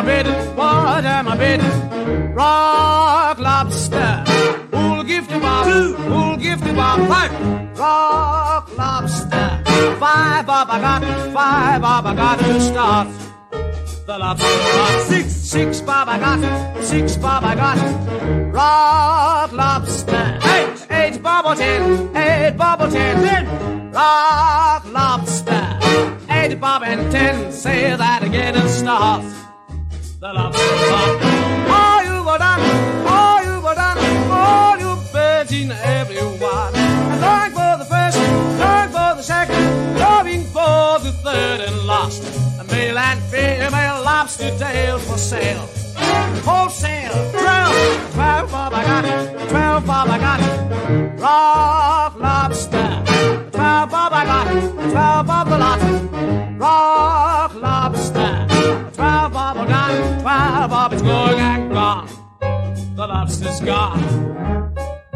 I bidding? What am I bidding? Rock lobster. Who'll give to Bob? Who'll give to Bob? Five. Rock lobster. 5 bob I got, 5 bob I got to start. The lobster rock. 6 bob I got, 6 bob I got. Rock lobster. 8 bob or 10, 8 bob or 10. Rock lobster. 8 bob and 10. Say that again and start. The lobster rock. Are you done? Are you done? Are you betting everyone? I'm going for the first, going for the second, going for the third and last. A male and female lobster tail for sale. Wholesale. 12 bob I got, 12 bob I got. Rock lobster. 12 bob I got, 12 bob the lot. Rock lobster. 12 bob I got, 12 bob it's going and gone. The lobster's gone.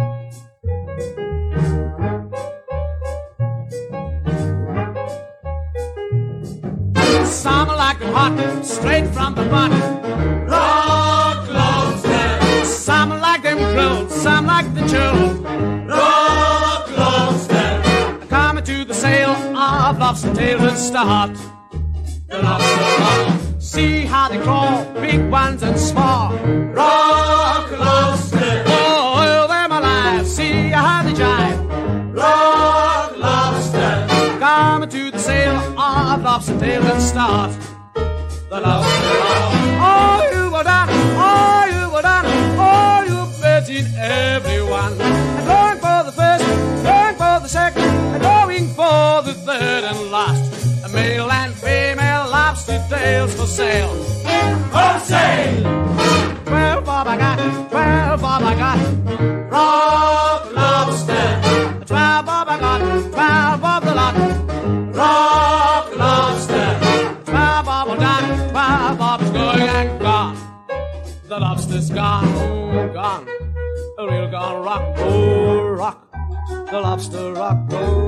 Some like them hot, straight from the pot. Rock lobster. Some like them grilled, some like the chilled. Rock lobster. Coming to the sale of lobster tails and start. The lobster rock. See how they crawl, big ones and small. Rock lobster. Oh, them alive. See how they jive. Rock lobster. Coming to the sale of lobster tail and start. The lobster rock. Oh, you were done. Oh, you were done. Oh, you betting everyone. I'm going for the first, going for the second, and going for the third and last. A male and female lobster tails for sale. For sale. 12 bob I got, 12 bob I got. Rock lobster. 12 bob I got, 12 bob the lot. Rock lobster. 12 bob I got, 12 bob is going and gone. The lobster's gone, oh, gone. A real gone rock, oh, rock. The lobster rock, oh.